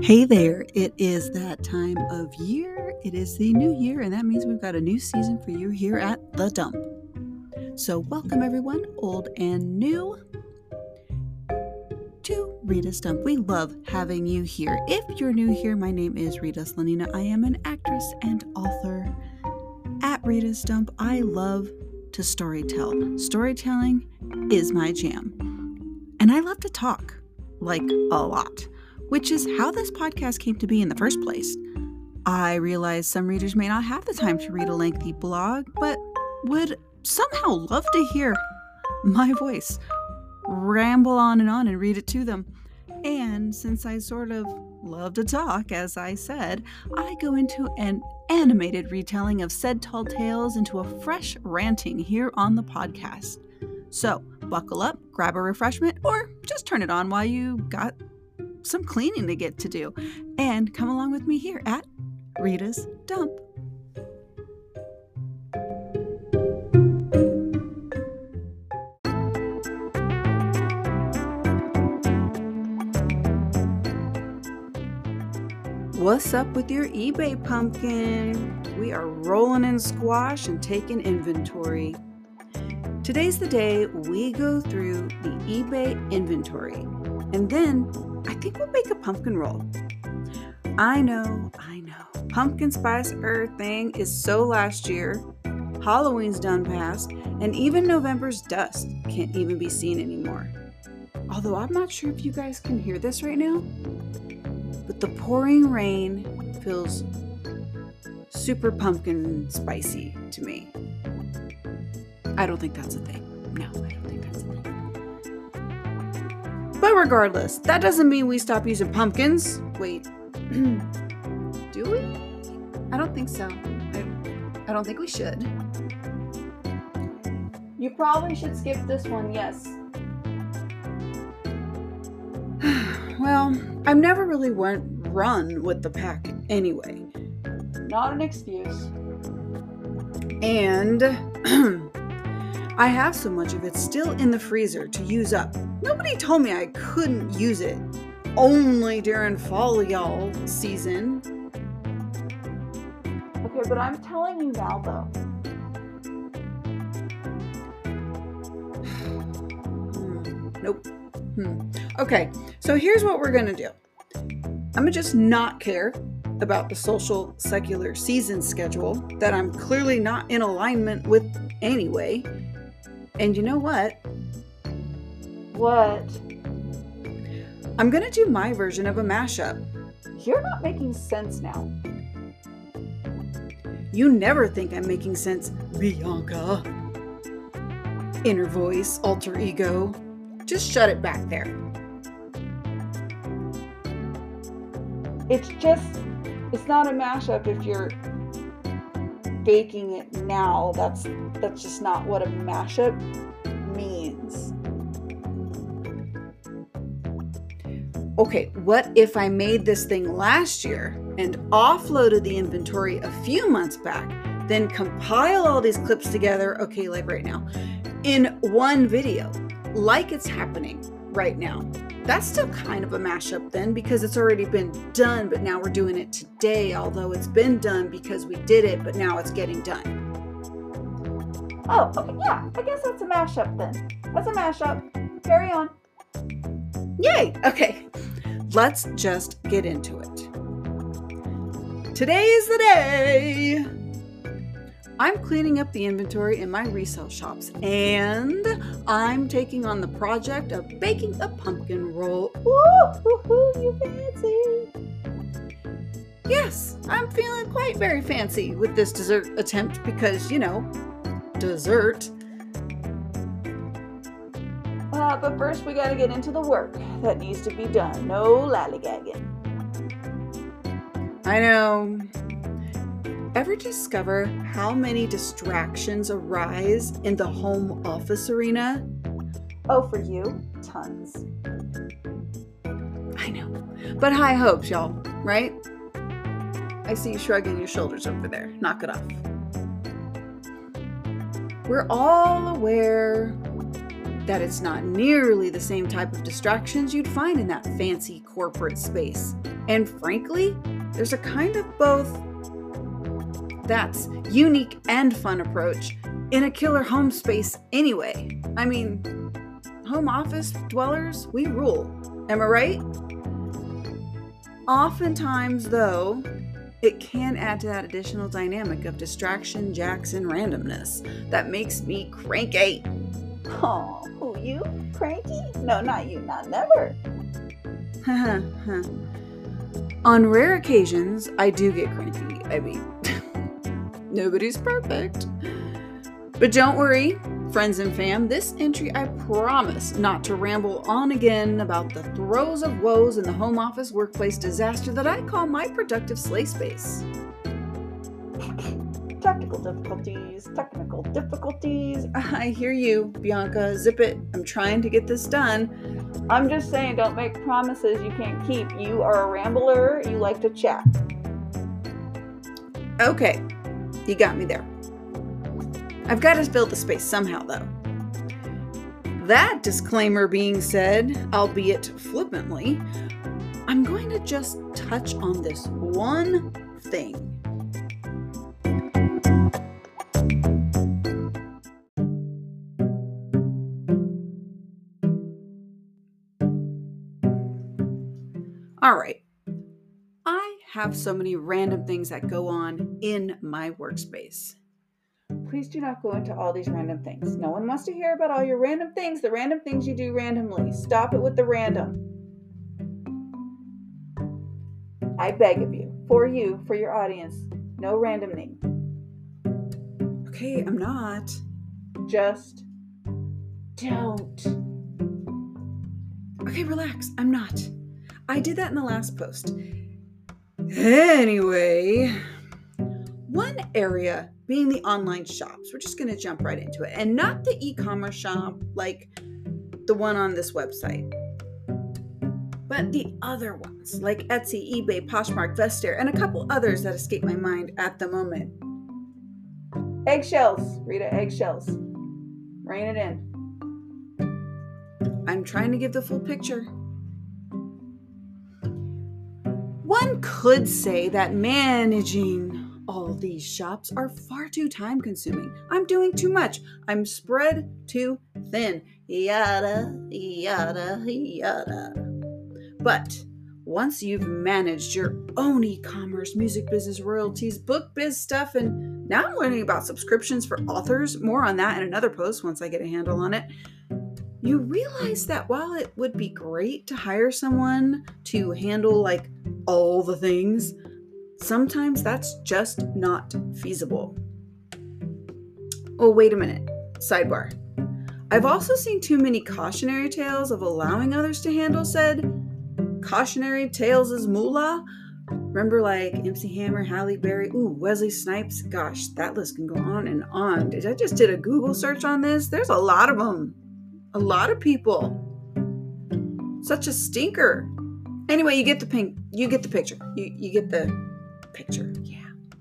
Hey there, it is that time of year. It is the new year, and that means we've got a new season for you here at The Dump. So welcome everyone, old and new, to Rita's Dump. We love having you here. If you're new here, my name is Rita Slanina. I am an actress and author at Rita's Dump. I love to storytell. Storytelling is my jam. And I love to talk, like a lot, which is how this podcast came to be in the first place. I realize some readers may not have the time to read a lengthy blog, but would somehow love to hear my voice ramble on and read it to them. And since I sort of love to talk, as I said, I go into an animated retelling of said tall tales into a fresh ranting here on the podcast. So buckle up, grab a refreshment, or just turn it on while you got some cleaning to get to do, and come along with me here at Rita's Dump. What's up with your eBay pumpkin? We are rolling in squash and taking inventory. Today's the day we go through the eBay inventory, and then I think we'll make a pumpkin roll. I know. Pumpkin spice earth thing is so last year. Halloween's done past, and even November's dust can't even be seen anymore. Although I'm not sure if you guys can hear this right now, but the pouring rain feels super pumpkin spicy to me. I don't think that's a thing. No, I don't think that's a thing. But regardless, that doesn't mean we stop using pumpkins. Wait, do we? I don't think so. I don't think we should. You probably should skip this one, yes. Well, I've never really run with the pack anyway. Not an excuse. And I have so much of it still in the freezer to use up. Nobody told me I couldn't use it only during fall, y'all, season. Okay, but I'm telling you now, though. Nope. Okay, so here's what we're gonna do. I'm gonna just not care about the social secular season schedule that I'm clearly not in alignment with anyway. And you know what? What? I'm gonna do my version of a mashup. You're not making sense now. You never think I'm making sense, Bianca. Inner voice, alter ego. Just shut it back there. It's not a mashup if you're baking it now. That's just not what a mashup means. Okay, what if I made this thing last year and offloaded the inventory a few months back, then compile all these clips together, okay, like right now, in one video, like it's happening right now? That's still kind of a mashup then, because it's already been done, but now we're doing it today, although it's been done because we did it, but now it's getting done. Oh, okay, yeah, I guess that's a mashup then. That's a mashup. Carry on. Yay! Okay, let's just get into it. Today is the day! I'm cleaning up the inventory in my resale shops, and I'm taking on the project of baking a pumpkin roll. Woo-hoo-hoo, you fancy! Yes, I'm feeling quite very fancy with this dessert attempt because, you know, dessert. But first we gotta get into the work that needs to be done. No lollygagging. I know. Ever discover how many distractions arise in the home office arena? Oh, for you? Tons. I know. But high hopes, y'all, right? I see you shrugging your shoulders over there. Knock it off. We're all aware that it's not nearly the same type of distractions you'd find in that fancy corporate space. And frankly, there's a kind of both that's unique and fun approach in a killer home space anyway. I mean, home office dwellers, we rule. Am I right? Oftentimes, though, it can add to that additional dynamic of distraction, jacks, and randomness that makes me cranky. Oh, who, you? Cranky? No, not you, not never. On rare occasions, I do get cranky. I mean, nobody's perfect. But don't worry, friends and fam, this entry I promise not to ramble on again about the throes of woes in the home office workplace disaster that I call my productive slay space. Technical difficulties. I hear you, Bianca. Zip it. I'm trying to get this done. I'm just saying, don't make promises you can't keep. You are a rambler. You like to chat. Okay, you got me there. I've got to fill the space somehow, though. That disclaimer being said, albeit flippantly, I'm going to just touch on this one thing. All right. I have so many random things that go on in my workspace. Please do not go into all these random things. No one wants to hear about all your random things, the random things you do randomly. Stop it with the random. I beg of you, for your audience, no randoming. Okay, I'm not. Just don't. Okay, relax. I'm not. I did that in the last post. Anyway, one area being the online shops. We're just going to jump right into it. And not the e-commerce shop like the one on this website, but the other ones like Etsy, eBay, Poshmark, Vestair, and a couple others that escape my mind at the moment. Eggshells, Rita, eggshells. Rein it in. I'm trying to give the full picture. One could say that managing all these shops are far too time consuming. I'm doing too much. I'm spread too thin. Yada, yada, yada. But once you've managed your own e-commerce, music business, royalties, book biz stuff, and now I'm learning about subscriptions for authors, more on that in another post once I get a handle on it, you realize that while it would be great to hire someone to handle like all the things, sometimes that's just not feasible. Oh, wait a minute. Sidebar. I've also seen too many cautionary tales of allowing others to handle said cautionary tales as moolah. Remember like MC Hammer, Halle Berry, Wesley Snipes? Gosh, that list can go on and on. I just did a Google search on this. There's a lot of them. A lot of people. Such a stinker. Anyway, you get the picture. You get the picture. Yeah.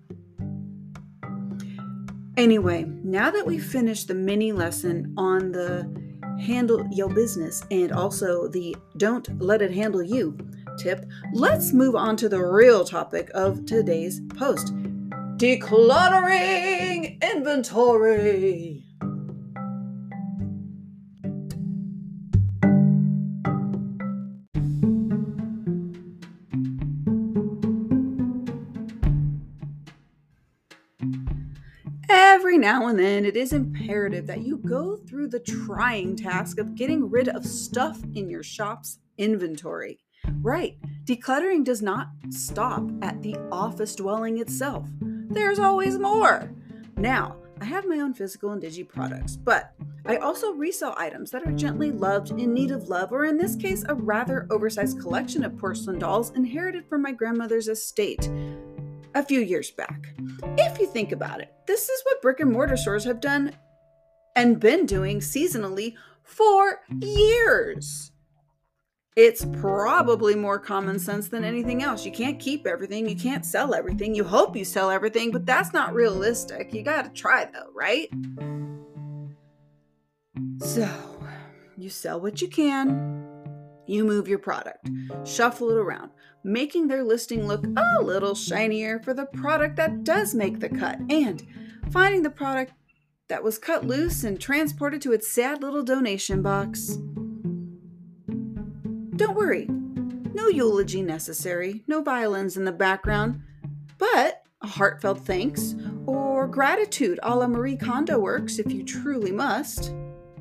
Anyway, now that we've finished the mini lesson on the handle your business and also the don't let it handle you tip, let's move on to the real topic of today's post. Decluttering inventory. Every now and then, it is imperative that you go through the trying task of getting rid of stuff in your shop's inventory. Right, decluttering does not stop at the office dwelling itself. There's always more. Now, I have my own physical and digi products, but I also resell items that are gently loved, in need of love, or in this case, a rather oversized collection of porcelain dolls inherited from my grandmother's estate a few years back. If you think about it, this is what brick and mortar stores have done and been doing seasonally for years. It's probably more common sense than anything else. You can't keep everything. You can't sell everything. You hope you sell everything, but that's not realistic. You gotta try though, right? So, You sell what you can. You move your product, shuffle it around, making their listing look a little shinier for the product that does make the cut, and finding the product that was cut loose and transported to its sad little donation box. Don't worry, no eulogy necessary, no violins in the background, but a heartfelt thanks or gratitude a la Marie Kondo works if you truly must.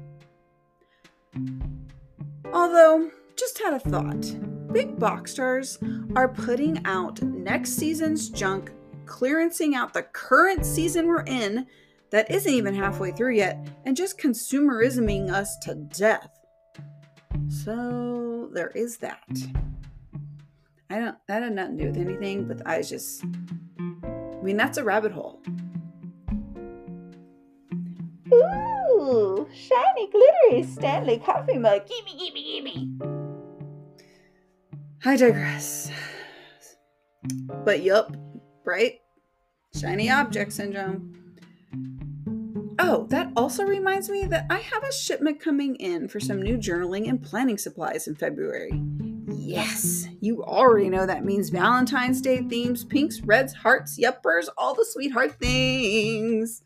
Although, just had a thought. Big box stores are putting out next season's junk, clearancing out the current season we're in that isn't even halfway through yet, and just consumerisming us to death. So there is that. That had nothing to do with anything, but that's a rabbit hole. Ooh, shiny, glittery Stanley coffee mug. Gimme. I digress. But yup, right? Shiny object syndrome. Oh, that also reminds me that I have a shipment coming in for some new journaling and planning supplies in February. Yes, you already know that means Valentine's Day themes, pinks, reds, hearts, yuppers, all the sweetheart things.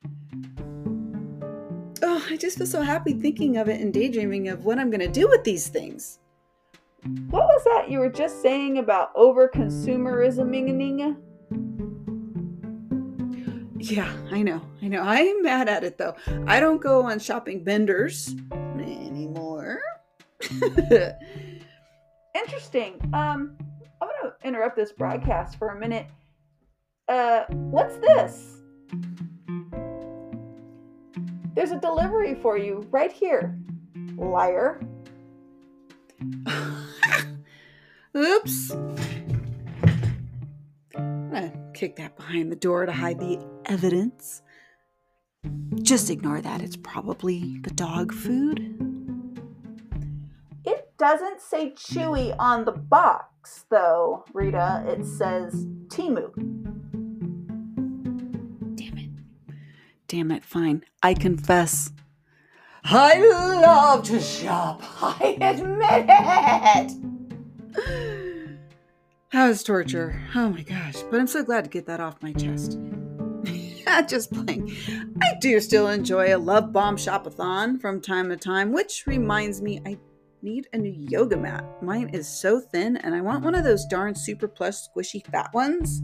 Oh, I just feel so happy thinking of it and daydreaming of what I'm going to do with these things. What was that you were just saying about over-consumerisming? Yeah, I know. I'm mad at it, though. I don't go on shopping benders anymore. Interesting. I'm going to interrupt this broadcast for a minute. What's this? There's a delivery for you right here, liar. Oops. I'm gonna kick that behind the door to hide the evidence. Just ignore that. It's probably the dog food. It doesn't say Chewy on the box, though, Rita. It says Temu. Damn it, fine. I confess. I love to shop. I admit it. That was torture. Oh my gosh. But I'm so glad to get that off my chest. Just playing. I do still enjoy a love bomb shop-a-thon from time to time, which reminds me I need a new yoga mat. Mine is so thin and I want one of those darn super plush squishy fat ones.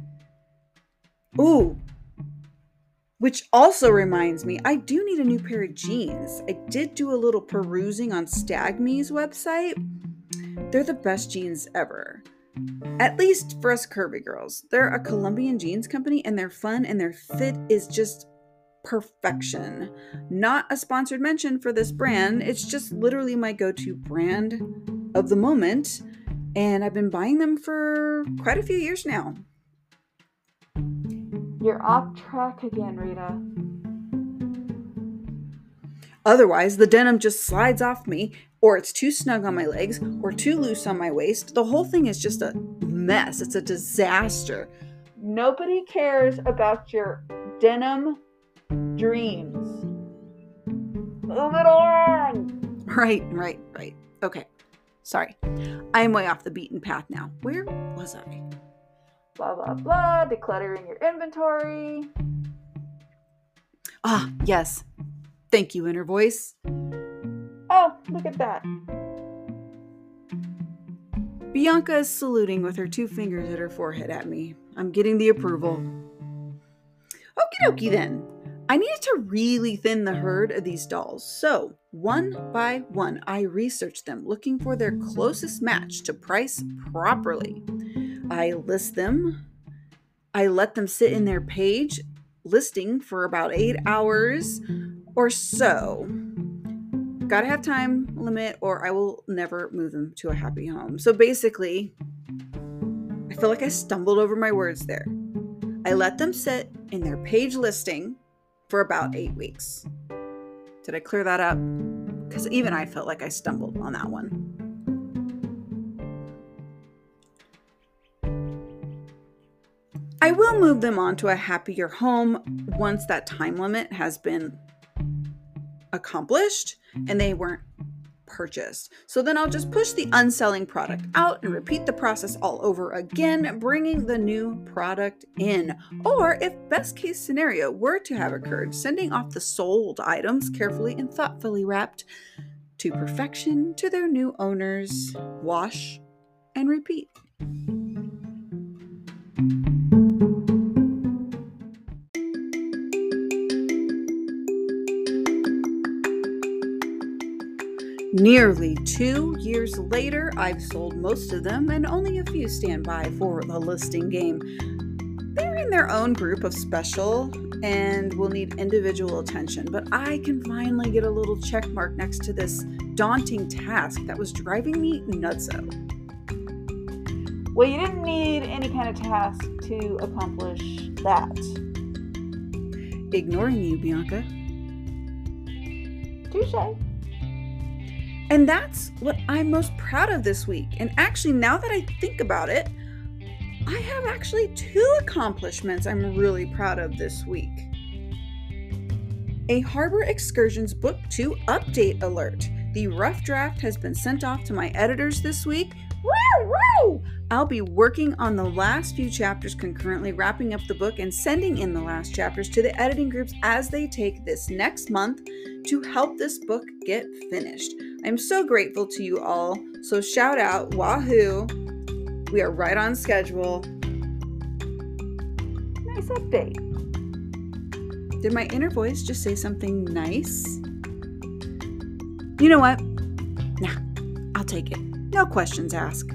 Ooh. Which also reminds me, I do need a new pair of jeans. I did do a little perusing on Stag Me's website. They're the best jeans ever. At least for us curvy girls. They're a Colombian jeans company and they're fun and their fit is just perfection. Not a sponsored mention for this brand. It's just literally my go-to brand of the moment. And I've been buying them for quite a few years now. You're off track again, Rita. Otherwise, the denim just slides off me, or it's too snug on my legs, or too loose on my waist. The whole thing is just a mess. It's a disaster. Nobody cares about your denim dreams. Move it along. Right. Okay. Sorry. I'm way off the beaten path now. Where was I? Blah, blah, blah. Decluttering your inventory. Ah, yes. Thank you, inner voice. Oh, look at that. Bianca is saluting with her 2 fingers at her forehead at me. I'm getting the approval. Okie dokie then. I needed to really thin the herd of these dolls. So, one by one, I researched them, looking for their closest match to price properly. I list them. I let them sit in their page listing for about 8 hours or so. Gotta have time limit or I will never move them to a happy home. So basically, I feel like I stumbled over my words there. I let them sit in their page listing for about 8 weeks. Did I clear that up? Because even I felt like I stumbled on that one. I will move them on to a happier home once that time limit has been accomplished and they weren't purchased. So then I'll just push the unselling product out and repeat the process all over again, bringing the new product in. Or if best case scenario were to have occurred, sending off the sold items carefully and thoughtfully wrapped to perfection to their new owners. Wash and repeat. Nearly 2 years later, I've sold most of them and only a few stand by for the listing game. They're in their own group of special and will need individual attention, but I can finally get a little check mark next to this daunting task that was driving me nutso. Well, you didn't need any kind of task to accomplish that. Ignoring you, Bianca. Touché. And that's what I'm most proud of this week. And actually, now that I think about it, I have actually 2 accomplishments I'm really proud of this week. A Harbor Excursions Book 2 update alert. The rough draft has been sent off to my editors this week. Woo! I'll be working on the last few chapters concurrently, wrapping up the book and sending in the last chapters to the editing groups as they take this next month to help this book get finished. I'm so grateful to you all. So shout out, wahoo. We are right on schedule. Nice update. Did my inner voice just say something nice? You know what? Nah, I'll take it. No questions asked.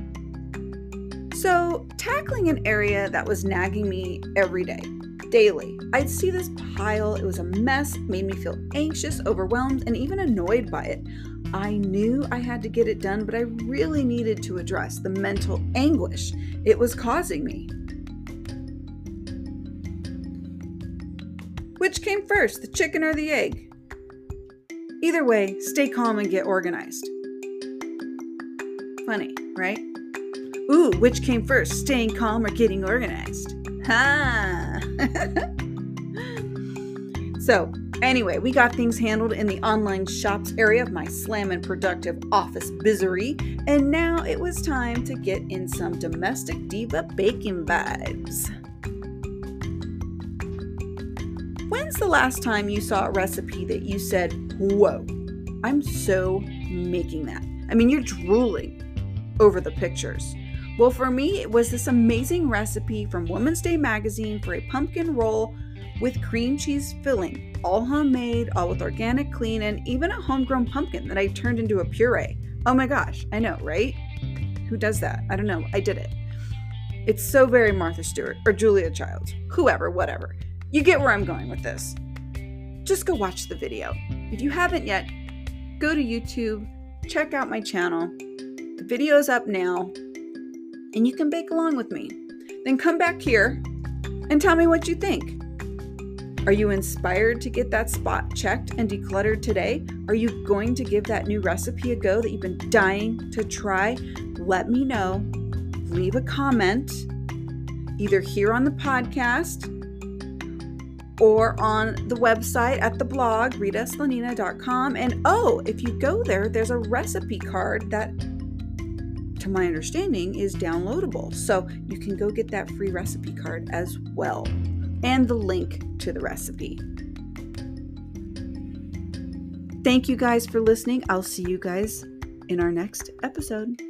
So, tackling an area that was nagging me every day, daily. I'd see this pile, it was a mess, made me feel anxious, overwhelmed, and even annoyed by it. I knew I had to get it done, but I really needed to address the mental anguish it was causing me. Which came first, the chicken or the egg? Either way, stay calm and get organized. Funny, right? Ooh, which came first, staying calm or getting organized? Ha! So, anyway, we got things handled in the online shops area of my slammin' productive office bizzery, and now it was time to get in some domestic diva baking vibes. When's the last time you saw a recipe that you said, whoa, I'm so making that? I mean, you're drooling over the pictures. Well, for me, it was this amazing recipe from Women's Day magazine for a pumpkin roll with cream cheese filling, all homemade, all with organic, clean, and even a homegrown pumpkin that I turned into a puree. Oh my gosh, I know, right? Who does that? I don't know. I did it. It's so very Martha Stewart or Julia Childs, whoever, whatever. You get where I'm going with this. Just go watch the video. If you haven't yet, go to YouTube, check out my channel. The video is up now, and you can bake along with me. Then come back here and tell me what you think. Are you inspired to get that spot checked and decluttered today? Are you going to give that new recipe a go that you've been dying to try? Let me know. Leave a comment, either here on the podcast or on the website at the blog, ritaslanina.com. And if you go there, there's a recipe card that, to my understanding, is downloadable. So you can go get that free recipe card as well. And the link to the recipe. Thank you guys for listening. I'll see you guys in our next episode.